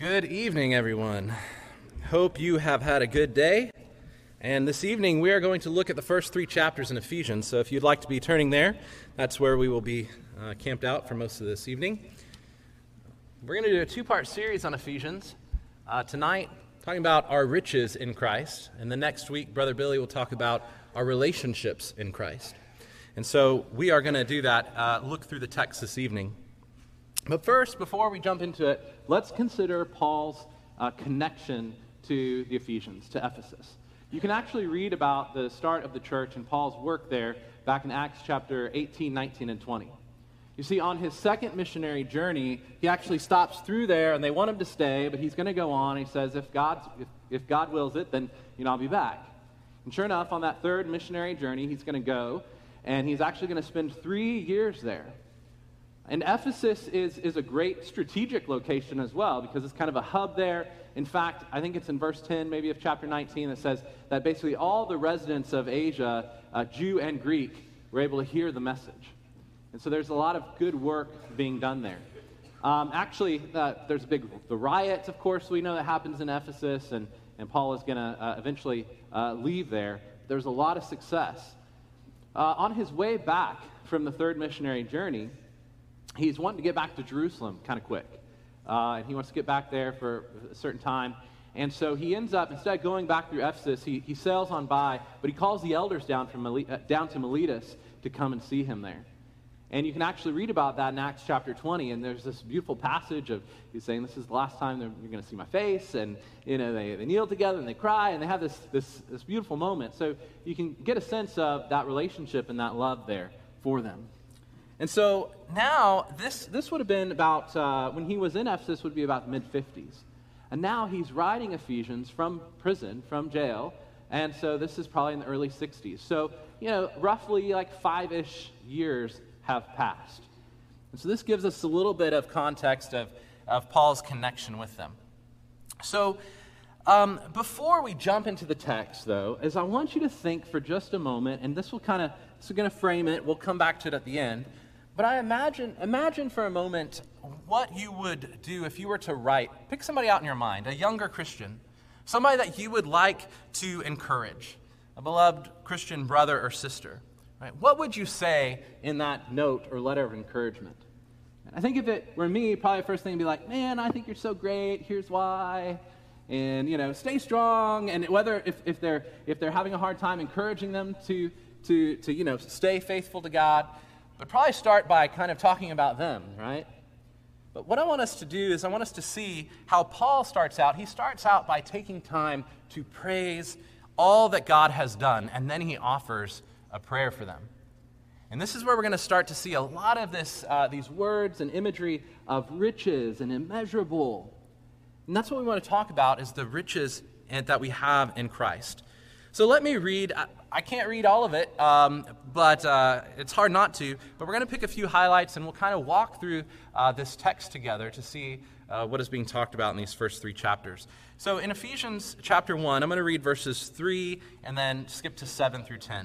Good evening, everyone. Hope you have had a good day. And this evening, we are going to look at the first 3 chapters in Ephesians. So if you'd like to be turning there, that's where we will be camped out for most of this evening. We're going to do a 2-part series on Ephesians. Tonight, talking about our riches in Christ. And the next week, Brother Billy will talk about our relationships in Christ. And so we are going to do that, look through the text this evening. But first, before we jump into it, let's consider Paul's connection to the Ephesians, to Ephesus. You can actually read about the start of the church and Paul's work there back in Acts chapter 18, 19, and 20. You see, on his second missionary journey, he actually stops through there, and they want him to stay, but he's going to go on. He says, if God wills it, then I'll be back. And sure enough, on that third missionary journey, he's going to go, and he's actually going to spend 3 years there. And Ephesus is a great strategic location as well, because it's kind of a hub there. In fact, I think it's in verse 10, maybe of chapter 19, that says that basically all the residents of Asia, Jew and Greek, were able to hear the message. And so there's a lot of good work being done there. There's the riots, of course, we know that happens in Ephesus, and Paul is going to eventually leave there. There's a lot of success. On his way back from the third missionary journey, he's wanting to get back to Jerusalem kind of quick. And he wants to get back there for a certain time. And so he ends up, instead of going back through Ephesus, he sails on by, but he calls the elders down to Miletus to come and see him there. And you can actually read about that in Acts chapter 20, and there's this beautiful passage of he's saying, this is the last time you're going to see my face, and they kneel together and they cry, and they have this beautiful moment. So you can get a sense of that relationship and that love there for them. And so now, this would have been about, when he was in Ephesus, would be about the mid-50s. And now he's writing Ephesians from prison, from jail, and so this is probably in the early 60s. So, roughly like 5-ish years have passed. And so this gives us a little bit of context of Paul's connection with them. So, before we jump into the text, though, is I want you to think for just a moment, and this is going to frame it, we'll come back to it at the end. But I imagine for a moment what you would do if you were to pick somebody out in your mind, a younger Christian, somebody that you would like to encourage, a beloved Christian brother or sister, right? What would you say in that note or letter of encouragement? And I think if it were me, probably the first thing would be like, man, I think you're so great, here's why, and, stay strong, and whether if they're having a hard time encouraging them to stay faithful to God, but probably start by kind of talking about them, right? But what I want us to do is I want us to see how Paul starts out. He starts out by taking time to praise all that God has done, and then he offers a prayer for them. And this is where we're going to start to see a lot of these words and imagery of riches and immeasurable. And that's what we want to talk about, is the riches that we have in Christ. So let me read. I can't read all of it, but it's hard not to. But we're going to pick a few highlights, and we'll kind of walk through this text together to see what is being talked about in these first 3 chapters. So in Ephesians chapter 1, I'm going to read verses 3 and then skip to 7 through 10.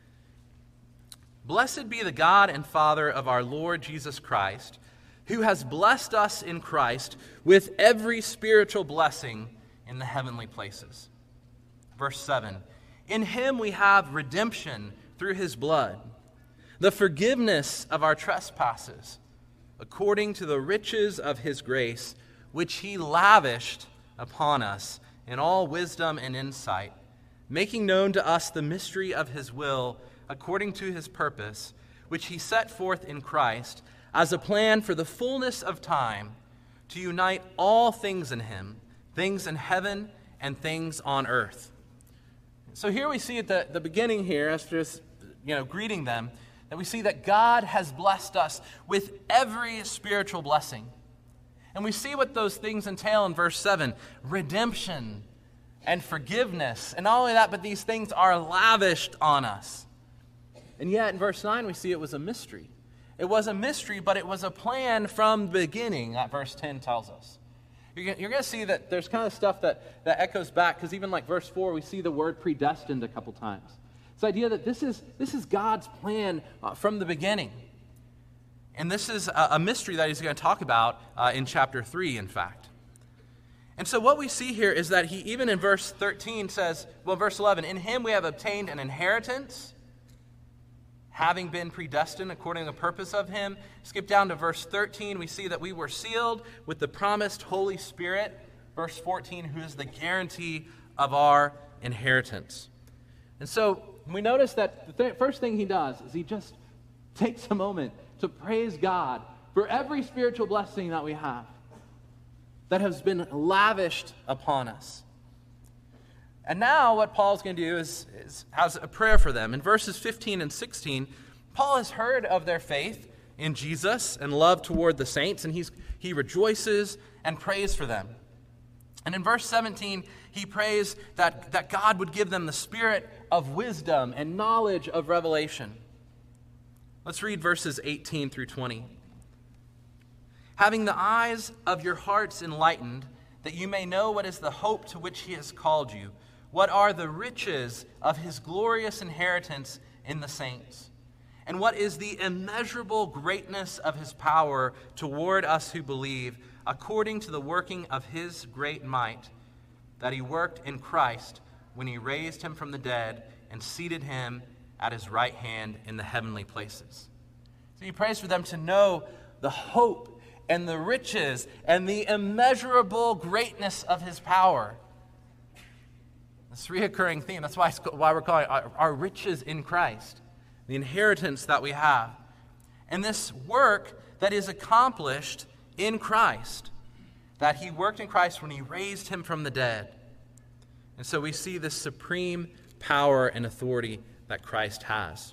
Blessed be the God and Father of our Lord Jesus Christ, who has blessed us in Christ with every spiritual blessing in the heavenly places. Verse 7, in him we have redemption through his blood, the forgiveness of our trespasses, according to the riches of his grace, which he lavished upon us in all wisdom and insight, making known to us the mystery of his will, according to his purpose, which he set forth in Christ as a plan for the fullness of time, to unite all things in him, things in heaven and things on earth. So here we see at the beginning here, as just greeting them, that we see that God has blessed us with every spiritual blessing. And we see what those things entail in verse 7, redemption and forgiveness. And not only that, but these things are lavished on us. And yet in verse 9 we see it was a mystery. It was a mystery, but it was a plan from the beginning, that verse 10 tells us. You're going to see that there's kind of stuff that echoes back, because even like verse 4, we see the word predestined a couple times. This idea that this is God's plan from the beginning. And this is a mystery that he's going to talk about in chapter 3, in fact. And so what we see here is that he, even in verse 13 says, verse 11, in him we have obtained an inheritance, having been predestined according to the purpose of him. Skip down to verse 13, we see that we were sealed with the promised Holy Spirit. Verse 14, who is the guarantee of our inheritance. And so we notice that the first thing he does is he just takes a moment to praise God for every spiritual blessing that we have, that has been lavished upon us. And now what Paul's going to do is has a prayer for them. In verses 15 and 16, Paul has heard of their faith in Jesus and love toward the saints, and he rejoices and prays for them. And in verse 17, he prays that God would give them the spirit of wisdom and knowledge of revelation. Let's read verses 18 through 20. Having the eyes of your hearts enlightened, that you may know what is the hope to which he has called you, what are the riches of his glorious inheritance in the saints, and what is the immeasurable greatness of his power toward us who believe, according to the working of his great might, that he worked in Christ when he raised him from the dead and seated him at his right hand in the heavenly places. So he prays for them to know the hope and the riches and the immeasurable greatness of his power. This reoccurring theme, that's why we're calling it our riches in Christ, the inheritance that we have. And this work that is accomplished in Christ, that he worked in Christ when he raised him from the dead. And so we see this supreme power and authority that Christ has.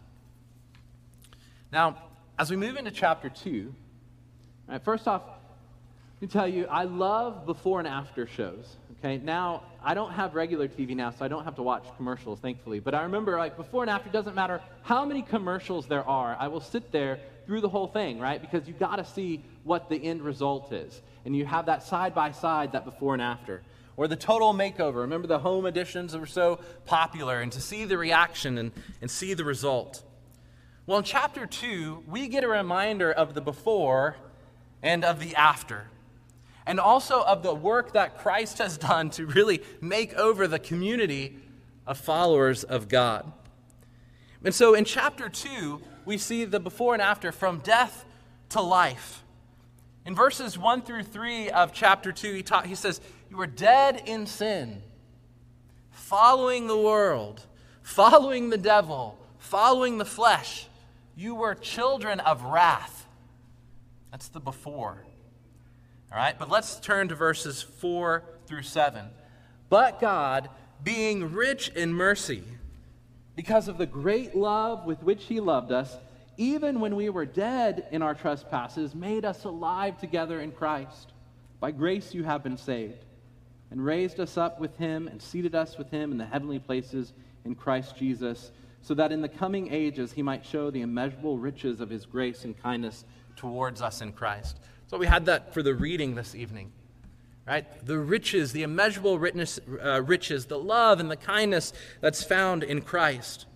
Now, as we move into chapter 2, all right, first off, let me tell you, I love before and after shows. Okay, now, I don't have regular TV now, so I don't have to watch commercials, thankfully. But I remember, before and after, it doesn't matter how many commercials there are, I will sit there through the whole thing, right? Because you've got to see what the end result is. And you have that side by side, that before and after. Or the total makeover. Remember the home editions that were so popular, and to see the reaction and see the result. Well, in chapter 2, we get a reminder of the before and of the after. And also of the work that Christ has done to really make over the community of followers of God. And so in chapter 2, we see the before and after, from death to life. In verses 1 through 3 of chapter 2, he says, you were dead in sin, following the world, following the devil, following the flesh. You were children of wrath. That's the before. All right, but let's turn to verses 4 through 7. But God, being rich in mercy, because of the great love with which he loved us, even when we were dead in our trespasses, made us alive together in Christ. By grace you have been saved, and raised us up with him and seated us with him in the heavenly places in Christ Jesus, so that in the coming ages he might show the immeasurable riches of his grace and kindness towards us in Christ. So we had that for the reading this evening, right? The riches, the immeasurable riches, the love and the kindness that's found in Christ.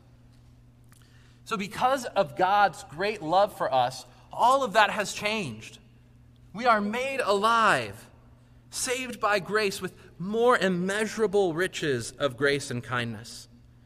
So because of God's great love for us, all of that has changed. We are made alive, saved by grace with more immeasurable riches of grace and kindness.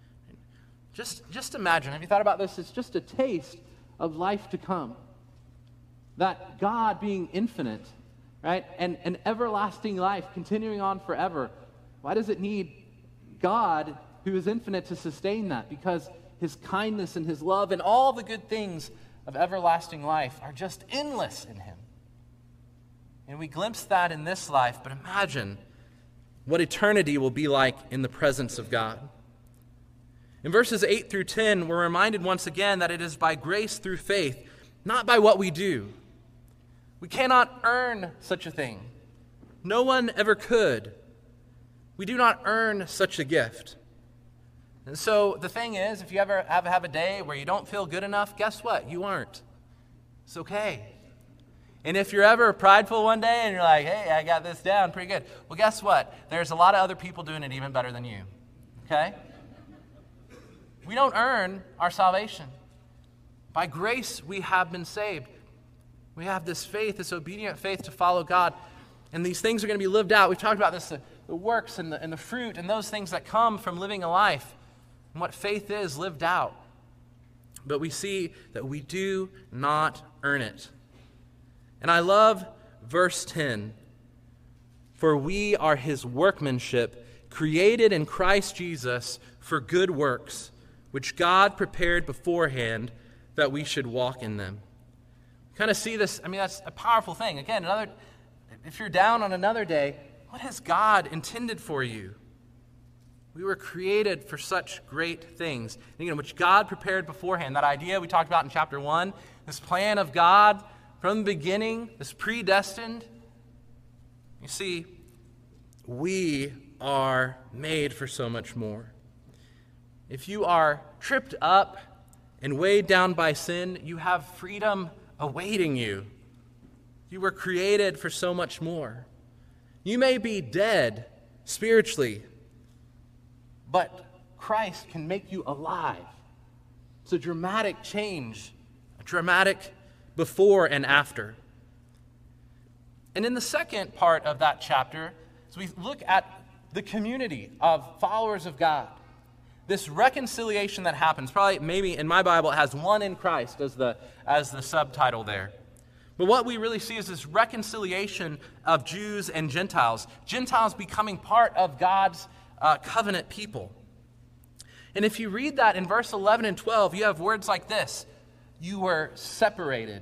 Just imagine, have you thought about this? It's just a taste of life to come. That God being infinite, right, and an everlasting life continuing on forever, why does it need God who is infinite to sustain that? Because his kindness and his love and all the good things of everlasting life are just endless in him. And we glimpse that in this life, but imagine what eternity will be like in the presence of God. In verses 8 through 10, we're reminded once again that it is by grace through faith, not by what we do. We cannot earn such a thing. No one ever could. We do not earn such a gift. And so the thing is, if you ever have a day where you don't feel good enough, guess what? You aren't. It's okay. And if you're ever prideful one day and you're like, hey, I got this down pretty good. Well, guess what? There's a lot of other people doing it even better than you. Okay? We don't earn our salvation. By grace, we have been saved. We have this faith, this obedient faith to follow God. And these things are going to be lived out. We've talked about this, the works and the fruit and those things that come from living a life and what faith is lived out. But we see that we do not earn it. And I love verse 10. For we are his workmanship, created in Christ Jesus for good works, which God prepared beforehand that we should walk in them. Kind of see this, that's a powerful thing. Again, if you're down on another day, what has God intended for you? We were created for such great things, which God prepared beforehand. That idea we talked about in chapter 1, this plan of God from the beginning, this predestined. You see, we are made for so much more. If you are tripped up and weighed down by sin, you have freedom awaiting you. You were created for so much more. You may be dead spiritually, but Christ can make you alive. It's a dramatic change, a dramatic before and after. And in the second part of that chapter, as we look at the community of followers of God, this reconciliation that happens, maybe in my Bible it has one in Christ as the subtitle there. But what we really see is this reconciliation of Jews and Gentiles. Gentiles becoming part of God's covenant people. And if you read that in verse 11 and 12, you have words like this. You were separated.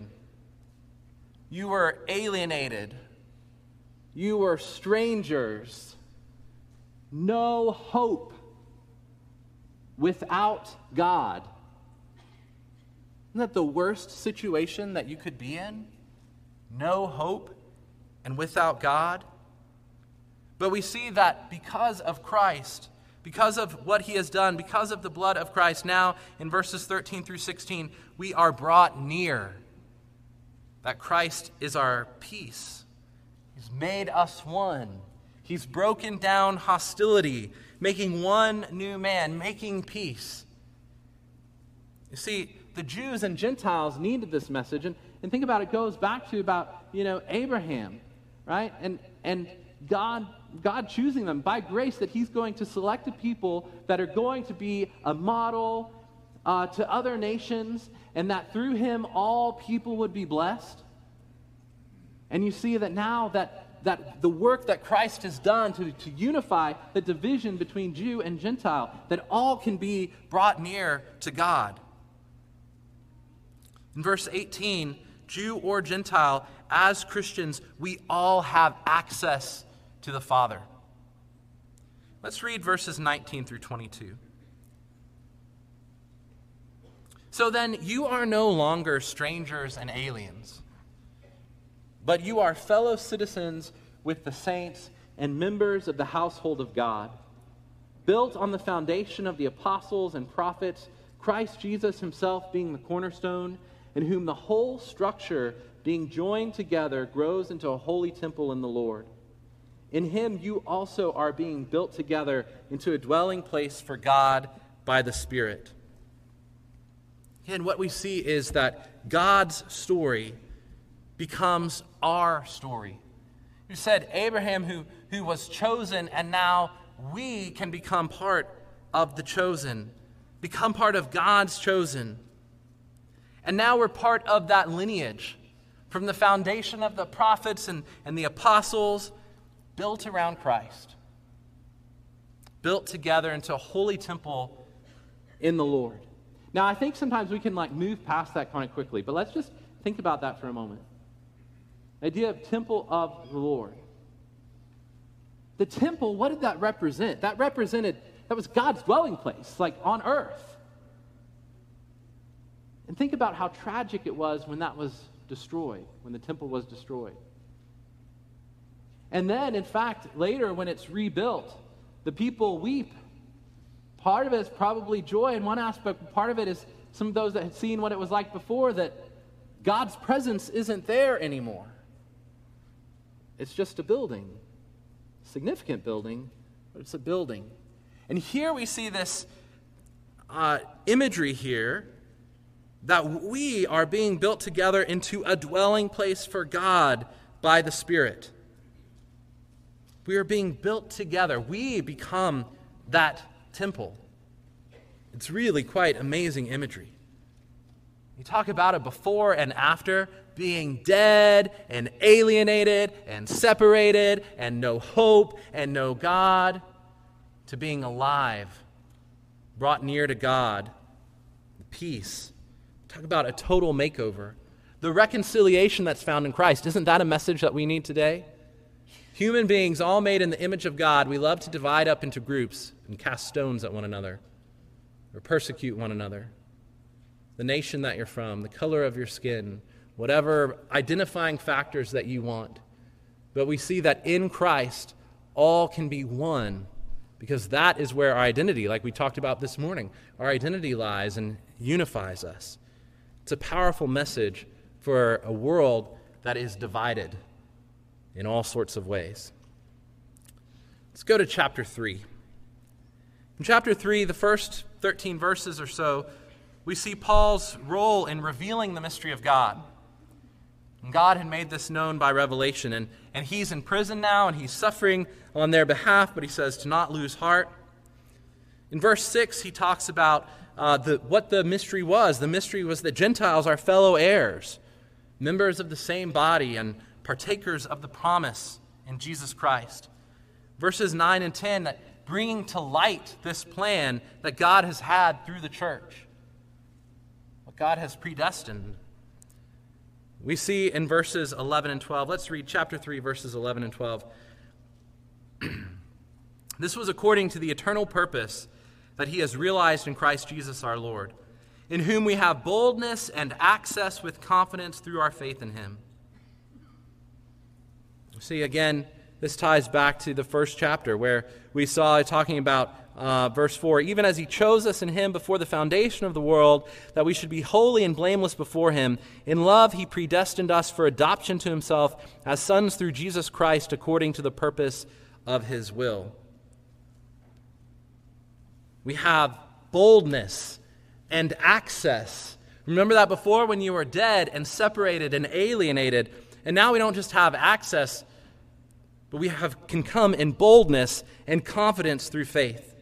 You were alienated. You were strangers. No hope without God. Isn't that the worst situation that you could be in? No hope and without God. But we see that because of Christ, because of what he has done, because of the blood of Christ, now in verses 13 through 16, we are brought near. That Christ is our peace. He's made us one. He's broken down hostility, making one new man, making peace. You see, the Jews and Gentiles needed this message, and think about it, goes back to about Abraham, right? And God choosing them by grace, that he's going to select a people that are going to be a model to other nations, and that through him all people would be blessed. And you see that now that the work that Christ has done to unify the division between Jew and Gentile, that all can be brought near to God. In verse 18, Jew or Gentile, as Christians, we all have access to the Father. Let's read verses 19 through 22. So then, you are no longer strangers and aliens, but you are fellow citizens with the saints and members of the household of God, built on the foundation of the apostles and prophets, Christ Jesus himself being the cornerstone, in whom the whole structure, being joined together, grows into a holy temple in the Lord. In him you also are being built together into a dwelling place for God by the Spirit. And what we see is that God's story becomes our story. You said Abraham who was chosen, and now we can become part of the chosen, become part of God's chosen. And now we're part of that lineage from the foundation of the prophets and the apostles, built around Christ, built together into a holy temple in the Lord. Now, I think sometimes we can move past that kind of quickly, but let's just think about that for a moment. The idea of temple of the Lord. The temple, what did that represent? That was God's dwelling place, on earth. And think about how tragic it was when that was destroyed, when the temple was destroyed. And then, in fact, later when it's rebuilt, the people weep. Part of it is probably joy in one aspect. Part of it is some of those that had seen what it was like before, that God's presence isn't there anymore. It's just a building. A significant building, but it's a building. And here we see this imagery here that we are being built together into a dwelling place for God by the Spirit. We are being built together. We become that temple. It's really quite amazing imagery. You talk about it before and after, being dead and alienated and separated and no hope and no God, to being alive, brought near to God, peace. Talk about a total makeover. The reconciliation that's found in Christ, isn't that a message that we need today? Human beings, all made in the image of God, we love to divide up into groups and cast stones at one another or persecute one another. The nation that you're from, the color of your skin, whatever identifying factors that you want. But we see that in Christ, all can be one, because that is where our identity, like we talked about this morning, our identity lies and unifies us. It's a powerful message for a world that is divided in all sorts of ways. Let's go to chapter 3. In chapter 3, the first 13 verses or so, we see Paul's role in revealing the mystery of God. And God had made this known by revelation, and he's in prison now, and he's suffering on their behalf, but he says to not lose heart. In verse 6, he talks about what the mystery was. The mystery was that Gentiles are fellow heirs, members of the same body, and partakers of the promise in Jesus Christ. Verses 9 and 10, that bringing to light this plan that God has had through the church, what God has predestined. We see in verses 11 and 12, let's read chapter 3, verses 11 and 12. This was according to the eternal purpose that he has realized in Christ Jesus our Lord, in whom we have boldness and access with confidence through our faith in him. See, again, this ties back to the first chapter where we saw talking about verse 4, even as he chose us in him before the foundation of the world, that we should be holy and blameless before him. In love, he predestined us for adoption to himself as sons through Jesus Christ, according to the purpose of his will. We have boldness and access. Remember that before, when you were dead and separated and alienated, and now we don't just have access, but we can come in boldness and confidence through faith.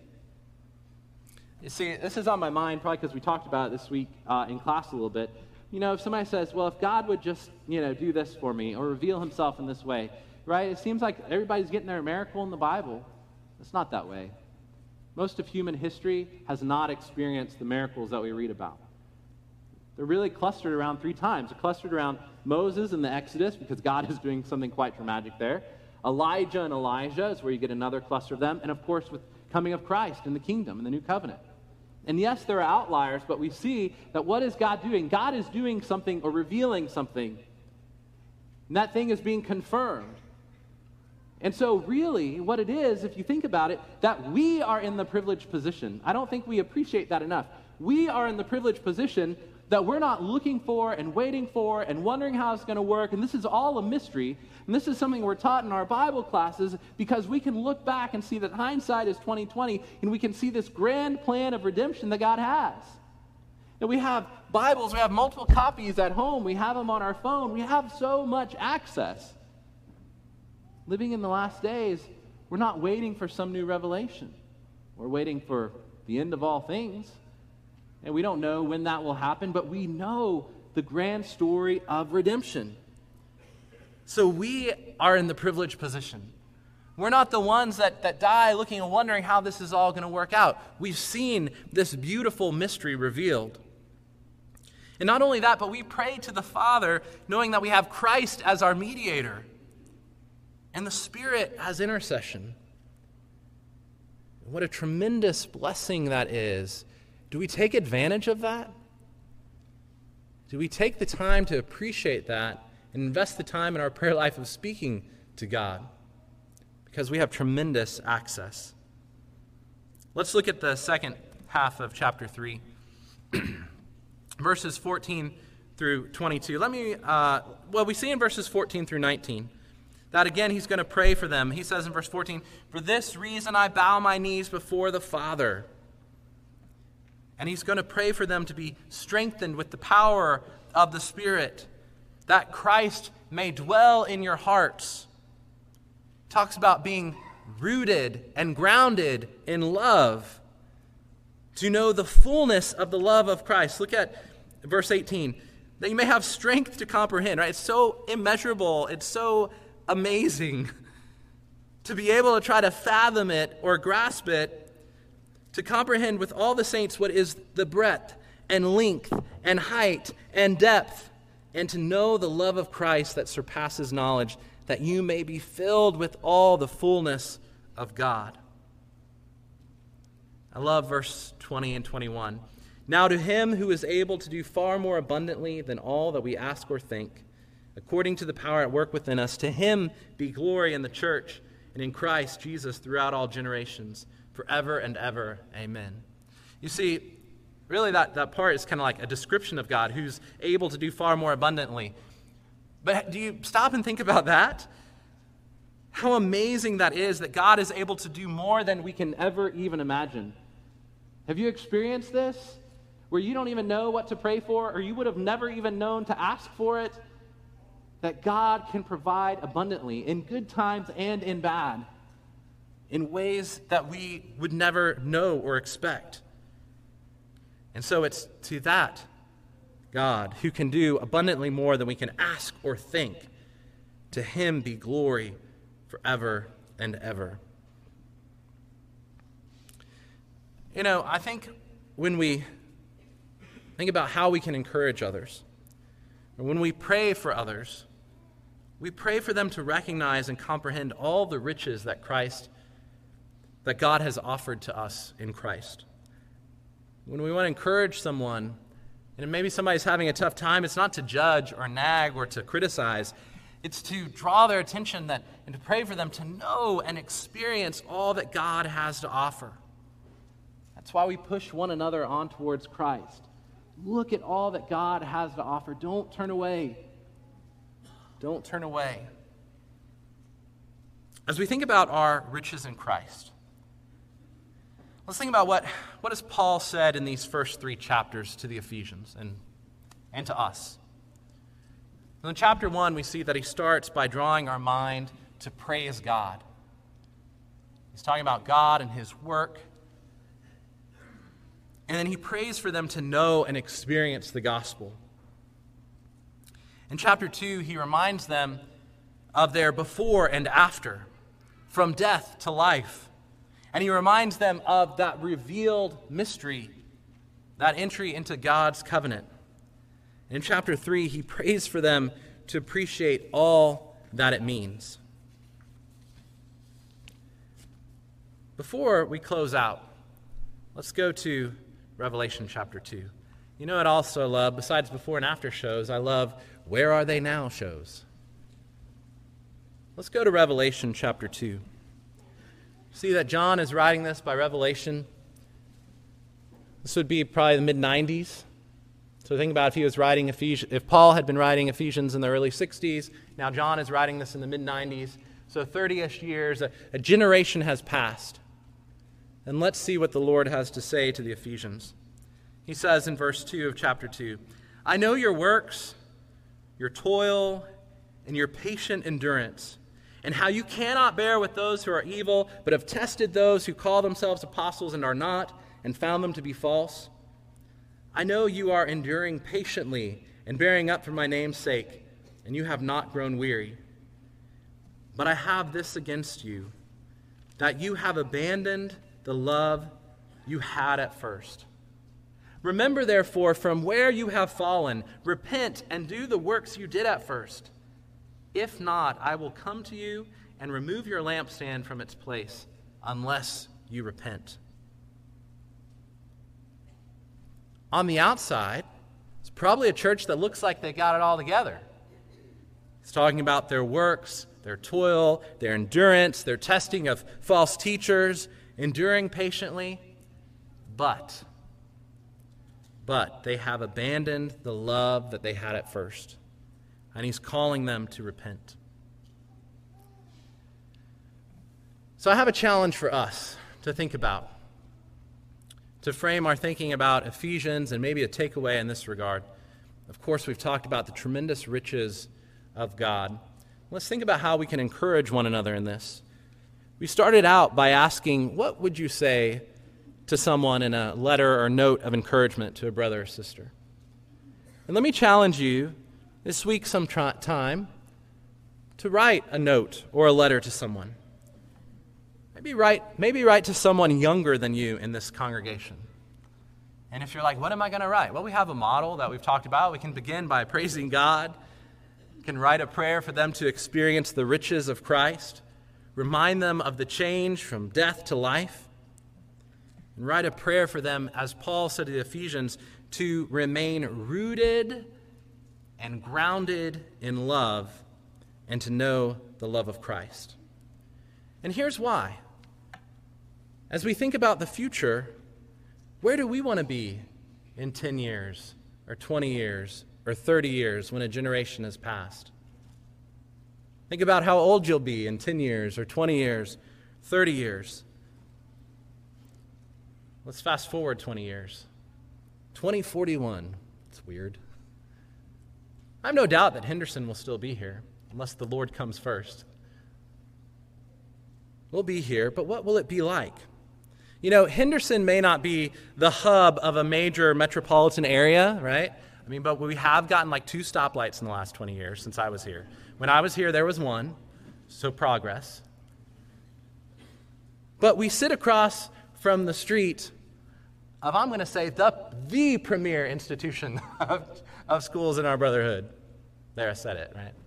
You see, this is on my mind probably because we talked about it this week in class a little bit. You know, if somebody says, well, if God would just, do this for me or reveal himself in this way, right? It seems like everybody's getting their miracle in the Bible. It's not that way. Most of human history has not experienced the miracles that we read about. They're really clustered around 3 times. They're clustered around Moses and the Exodus, because God is doing something quite dramatic there. Elijah and Elijah is where you get another cluster of them. And of course, with coming of Christ in the kingdom, in the new covenant. And yes, there are outliers, but we see that what is God doing? God is doing something or revealing something. And that thing is being confirmed. And so really, what it is, if you think about it, that we are in the privileged position. I don't think we appreciate that enough. We are in the privileged position that we're not looking for and waiting for and wondering how it's going to work. And this is all a mystery. And this is something we're taught in our Bible classes, because we can look back and see that hindsight is 20/20, and we can see this grand plan of redemption that God has. And we have Bibles, we have multiple copies at home, we have them on our phone, we have so much access. Living in the last days, we're not waiting for some new revelation. We're waiting for the end of all things. And we don't know when that will happen, but we know the grand story of redemption. So we are in the privileged position. We're not the ones that die looking and wondering how this is all going to work out. We've seen this beautiful mystery revealed. And not only that, but we pray to the Father knowing that we have Christ as our mediator and the Spirit as intercession. What a tremendous blessing that is. Do we take advantage of that? Do we take the time to appreciate that and invest the time in our prayer life of speaking to God? Because we have tremendous access. Let's look at the second half of chapter 3, verses 14 through 22. We see in verses 14 through 19 that again he's going to pray for them. He says in verse 14, "For this reason I bow my knees before the Father." And he's going to pray for them to be strengthened with the power of the Spirit, that Christ may dwell in your hearts. talks about being rooted and grounded in love, to know the fullness of the love of Christ. Look at verse 18. That you may have strength to comprehend, right? It's so immeasurable. It's so amazing to be able to try to fathom it or grasp it, to comprehend with all the saints what is the breadth and length and height and depth, and to know the love of Christ that surpasses knowledge, that you may be filled with all the fullness of God. I love verse 20 and 21. Now to him who is able to do far more abundantly than all that we ask or think, according to the power at work within us, to him be glory in the church and in Christ Jesus throughout all generations, forever and ever. Amen. You see, really that part is kind of like a description of God who's able to do far more abundantly. But do you stop and think about that? How amazing that is, that God is able to do more than we can ever even imagine. Have you experienced this? Where you don't even know what to pray for, or you would have never even known to ask for it, that God can provide abundantly in good times and in bad, in ways that we would never know or expect. And so it's to that God who can do abundantly more than we can ask or think. To him be glory forever and ever. You know, I think when we think about how we can encourage others, or when we pray for others, we pray for them to recognize and comprehend all the riches that God has offered to us in Christ. When we want to encourage someone, and maybe somebody's having a tough time, it's not to judge or nag or to criticize. It's to draw their attention and to pray for them to know and experience all that God has to offer. That's why we push one another on towards Christ. Look at all that God has to offer. Don't turn away. Don't turn away. As we think about our riches in Christ, let's think about what has Paul said in these first 3 chapters to the Ephesians and to us. In chapter 1, we see that he starts by drawing our mind to praise God. He's talking about God and his work. And then he prays for them to know and experience the gospel. In chapter 2, he reminds them of their before and after, from death to life. And he reminds them of that revealed mystery, that entry into God's covenant. And in chapter 3, he prays for them to appreciate all that it means. Before we close out, let's go to Revelation chapter 2. You know what I also love, besides before and after shows, I love Where Are They Now shows. Let's go to Revelation chapter 2. See that John is writing this by revelation. This would be probably the mid-90s. So think about if Paul had been writing Ephesians in the early 60s, now John is writing this in the mid-90s. So 30-ish years, a generation has passed. And let's see what the Lord has to say to the Ephesians. He says in verse 2 of chapter 2, I know your works, your toil, and your patient endurance, and how you cannot bear with those who are evil, but have tested those who call themselves apostles and are not, and found them to be false. I know you are enduring patiently and bearing up for my name's sake, and you have not grown weary. But I have this against you, that you have abandoned the love you had at first. Remember, therefore, from where you have fallen, repent and do the works you did at first. If not, I will come to you and remove your lampstand from its place, unless you repent. On the outside, it's probably a church that looks like they got it all together. It's talking about their works, their toil, their endurance, their testing of false teachers, enduring patiently, but they have abandoned the love that they had at first. And he's calling them to repent. So I have a challenge for us to think about, to frame our thinking about Ephesians and maybe a takeaway in this regard. Of course, we've talked about the tremendous riches of God, Let's think about how we can encourage one another in this. We started out by asking, what would you say to someone in a letter or note of encouragement to a brother or sister? And let me challenge you this week sometime to write a note or a letter to someone. Maybe write to someone younger than you in this congregation. And if you're like, what am I going to write? Well, we have a model that we've talked about. We can begin by praising God. We can write a prayer for them to experience the riches of Christ. Remind them of the change from death to life. And write a prayer for them, as Paul said to the Ephesians, to remain rooted and grounded in love and to know the love of Christ. And here's why. As we think about the future, where do we want to be in 10 years or 20 years or 30 years when a generation has passed? Think about how old you'll be in 10 years or 20 years, 30 years. Let's fast forward 20 years. 2041. It's weird. I have no doubt that Henderson will still be here, unless the Lord comes first. We'll be here, but what will it be like? You know, Henderson may not be the hub of a major metropolitan area, right? I mean, but we have gotten like 2 stoplights in the last 20 years since I was here. When I was here, there was 1, so progress. But we sit across from the street of, I'm going to say, the premier institution of schools in our brotherhood. There, I said it, right?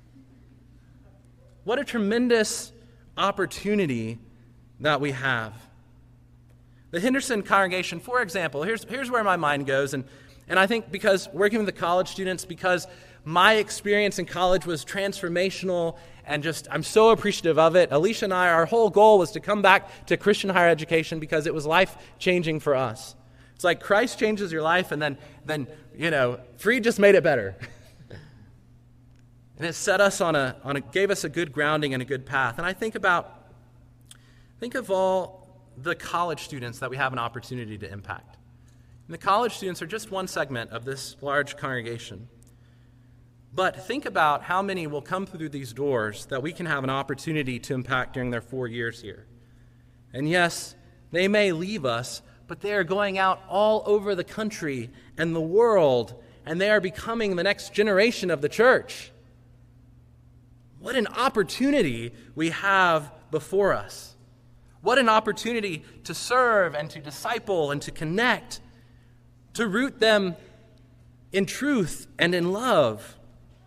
What a tremendous opportunity that we have. The Henderson congregation, for example, here's where my mind goes, and I think because working with the college students, because my experience in college was transformational and just I'm so appreciative of it. Alicia and I, our whole goal was to come back to Christian higher education because it was life-changing for us. It's like Christ changes your life, and then Freed just made it better. And it set us gave us a good grounding and a good path. And I think of all the college students that we have an opportunity to impact. And the college students are just one segment of this large congregation. But think about how many will come through these doors that we can have an opportunity to impact during their 4 years here. And yes, they may leave us, but they are going out all over the country and the world, and they are becoming the next generation of the church. What an opportunity we have before us. What an opportunity to serve and to disciple and to connect, to root them in truth and in love.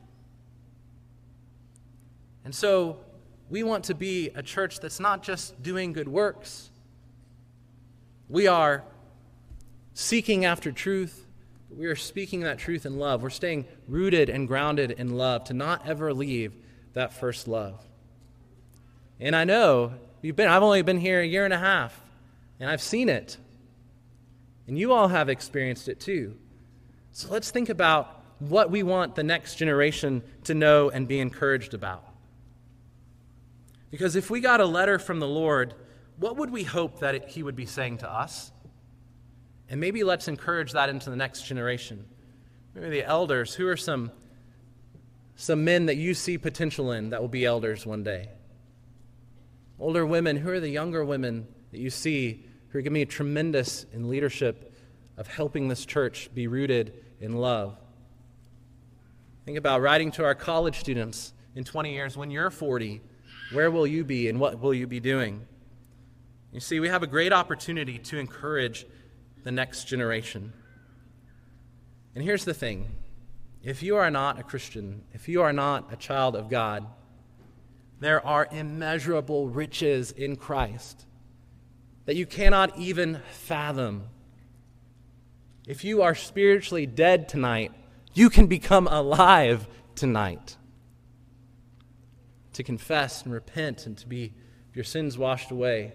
And so we want to be a church that's not just doing good works. We are seeking after truth, but we are speaking that truth in love. We're staying rooted and grounded in love to not ever leave that first love. And I know I've only been here 1.5 years, and I've seen it. And you all have experienced it too. So let's think about what we want the next generation to know and be encouraged about. Because if we got a letter from the Lord, what would we hope that He would be saying to us? And maybe let's encourage that into the next generation. Maybe the elders, who are some men that you see potential in that will be elders one day? Older women, who are the younger women that you see who are going to be tremendous in leadership of helping this church be rooted in love? Think about writing to our college students in 20 years. When you're 40, where will you be and what will you be doing? You see, we have a great opportunity to encourage the next generation. And here's the thing. If you are not a Christian, if you are not a child of God, there are immeasurable riches in Christ that you cannot even fathom. If you are spiritually dead tonight, you can become alive tonight. To confess and repent and to be your sins washed away.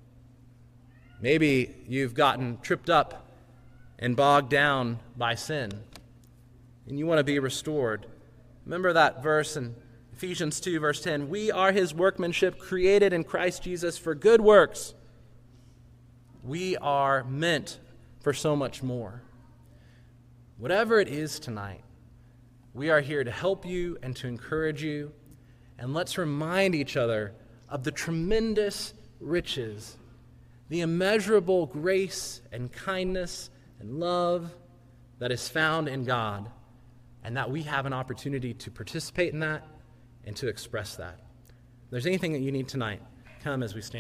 Maybe you've gotten tripped up and bogged down by sin, and you want to be restored. Remember that verse in Ephesians 2, verse 10, we are His workmanship, created in Christ Jesus for good works. We are meant for so much more. Whatever it is tonight, we are here to help you and to encourage you and let's remind each other of the tremendous riches, the immeasurable grace and kindness and love that is found in God, and that we have an opportunity to participate in that and to express that. If there's anything that you need tonight, come as we stand.